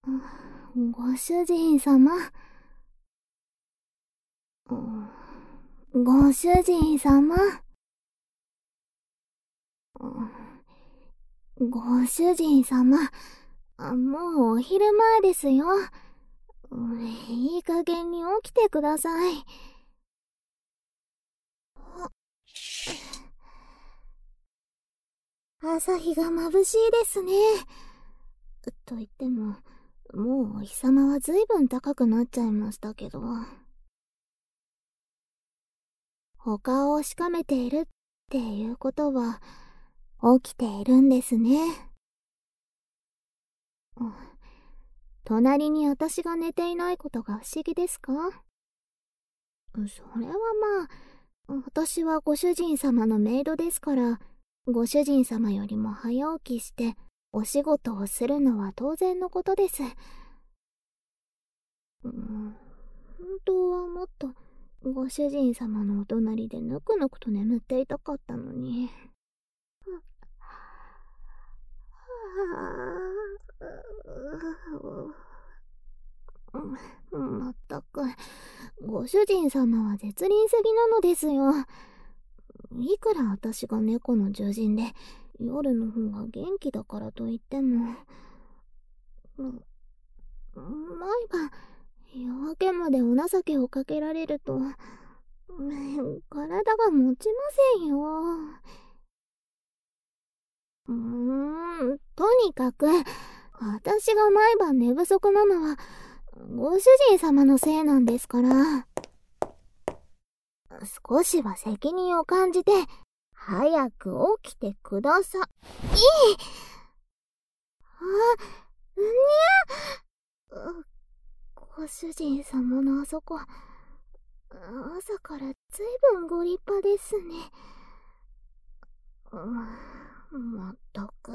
ご主人様。ご主人様。ご主人様。もうお昼前ですよ。いい加減に起きてください。朝日が眩しいですね。と言っても、もうお日様はずいぶん高くなっちゃいましたけど。お顔をしかめているっていうことは、起きているんですね。隣に私が寝ていないことが不思議ですか？それはまあ、私はご主人様のメイドですから、ご主人様よりも早起きしてお仕事をするのは当然のことです。本当はもっとご主人様のお隣でぬくぬくと眠っていたかったのに。まったく、ご主人様は絶倫すぎなのですよ。いくら私が猫の獣人で夜の方が元気だからといっても、毎晩夜明けまでお情けをかけられると体が持ちませんよ。とにかく私が毎晩寝不足なのはご主人様のせいなんですから。少しは責任を感じて早く起きてください。にゃ。ご主人様のあそこ、朝からずいぶんご立派ですね。まったく。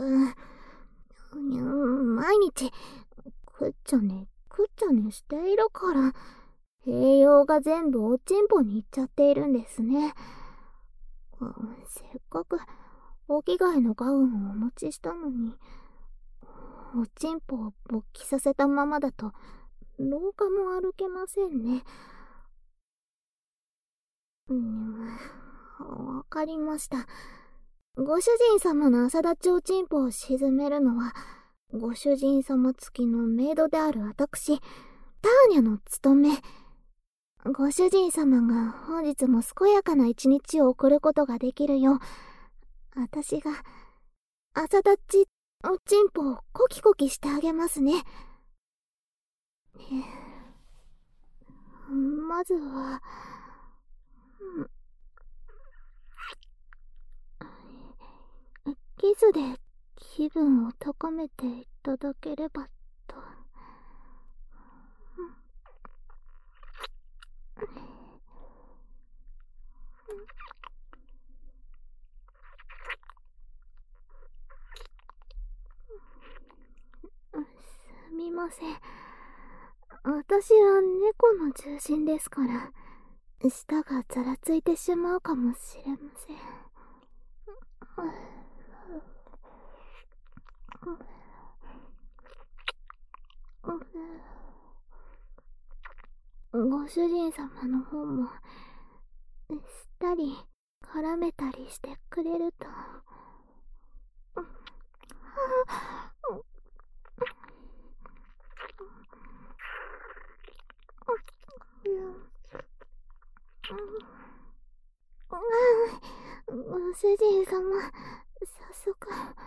毎日、くっちゃね、くっちゃねしているから、栄養が全部おちんぽにいっちゃっているんですね。せっかく、お着替えのガウンをお持ちしたのに、おちんぽを勃起させたままだと、廊下も歩けませんね。わかりました。ご主人様の朝立ちおちんぽを沈めるのは、ご主人様付きのメイドである私、ターニャの務め。ご主人様が本日も健やかな一日を送ることができるよう、私が朝立ちおちんぽをコキコキしてあげますね。まずは、キスで気分を高めていただければと。すみません。私は猫の中心ですから、舌がざらついてしまうかもしれません。ご主人様の方も、したり、絡めたりしてくれると。ご主人様、早速、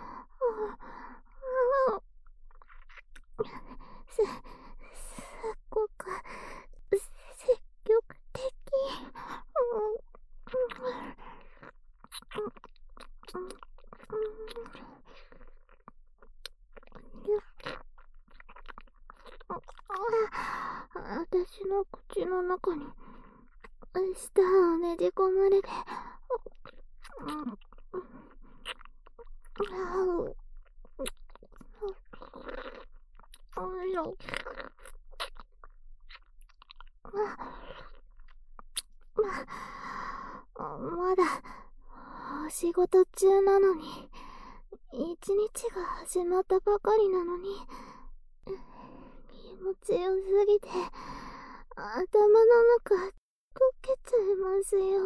すっごく、積極的。私の口の中に舌をねじ込まれて、まだお仕事中なのに、一日が始まったばかりなのに、 ちよすぎて、頭の中、溶けちゃいますよ。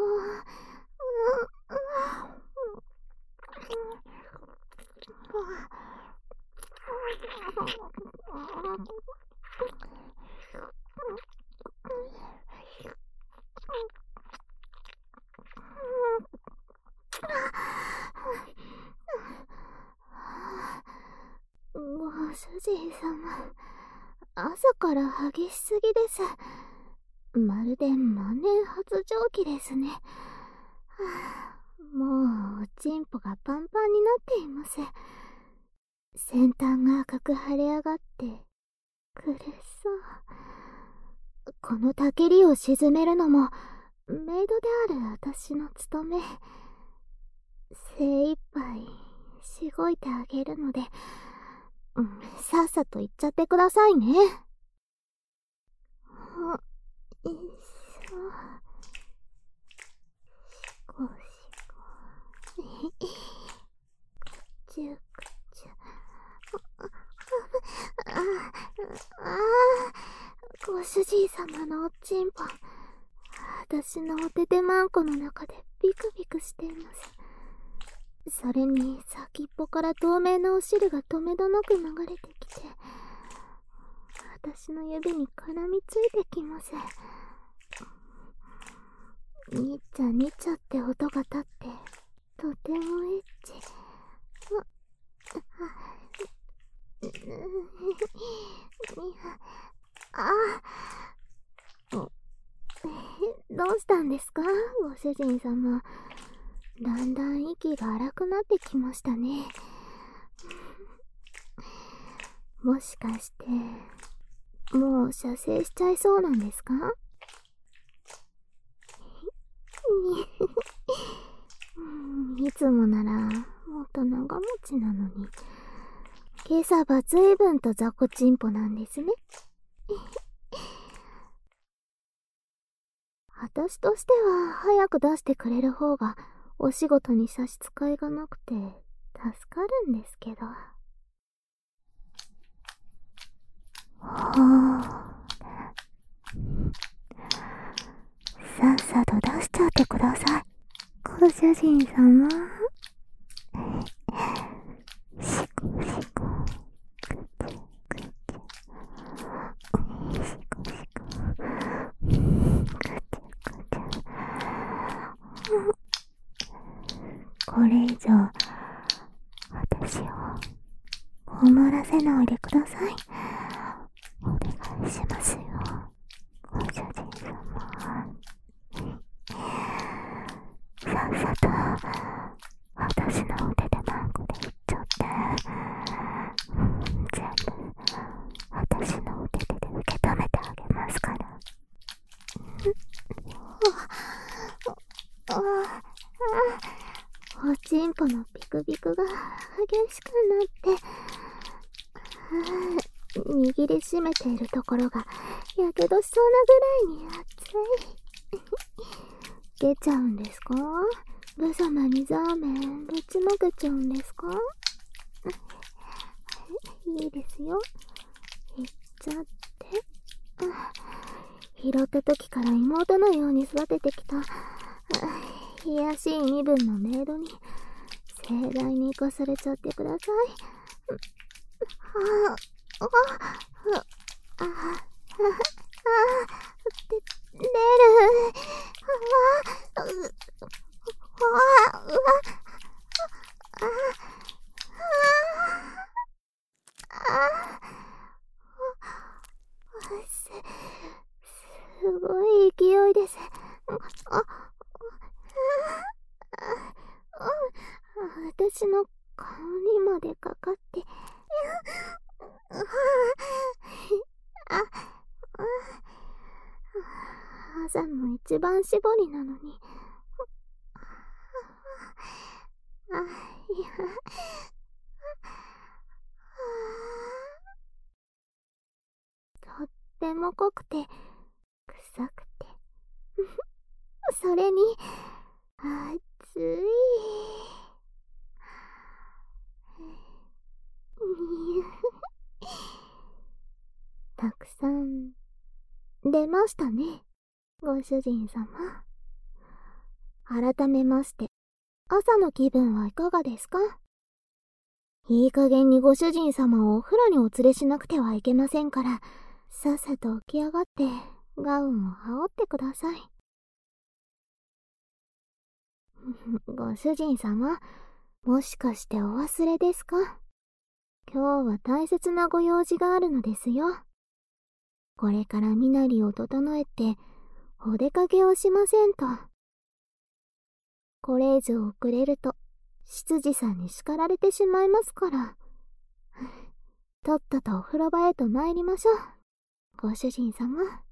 ご主人様、朝から激しすぎです。まるで万年発情期ですね。もうおちんぽがパンパンになっています。先端が赤く腫れ上がって苦しそう。このたけりを沈めるのもメイドである私の務め。精一杯しごいてあげるので、さっさと言っちゃってくださいね。よいしょ。しこしこ。くちゅくちゅ。ご主人様のおちんぽ、私のおててまんこの中でビクビクしています。それに先っぽから透明なお汁がとめどなく流れてきて、私の指に絡みついてきます。にっちゃにっちゃって音が立って、とてもエッチ。どうしたんですか、ご主人様。だんだん息が荒くなってきましたね。もしかしてもう射精しちゃいそうなんですか？いつもならもっと長持ちなのに、今朝は随分と雑魚ちんぽなんですね。私としては早く出してくれる方がお仕事に差し支えがなくて助かるんですけど。さっさと出しちゃってください、ご主人様。しこしこ、くちゅくちゅ、しこしこ、くちゅくちゅ。これ以上私を困らせないでください。お願いしますよ、ご主人様。さっさと私の腕でマンコでいっちゃって、全部私の腕で受け止めてあげますから。おちんぽのビクビクが激しくなって、握りしめているところがやけどしそうなぐらいに熱い。出ちゃうんですか？無様にザーメンぶちまけちゃうんですか？いいですよ、いっちゃって。拾った時から妹のように育ててきた卑やしい身分のメイドに盛大に生かされちゃってください。出る。すごい勢いです。私の顔にまでかかって。朝の一番搾りなのに。いや。とっても濃くて臭くてそれに熱い。 たくさん出ましたね、ご主人様。改めまして、朝の気分はいかがですか？いい加減にご主人様をお風呂にお連れしなくてはいけませんから、さっさと起き上がってガウンを羽織ってください。ご主人様、もしかしてお忘れですか？今日は大切なご用事があるのですよ。これから身なりを整えてお出かけをしませんと。これ以上遅れると執事さんに叱られてしまいますから。とっととお風呂場へと参りましょう、ご主人様。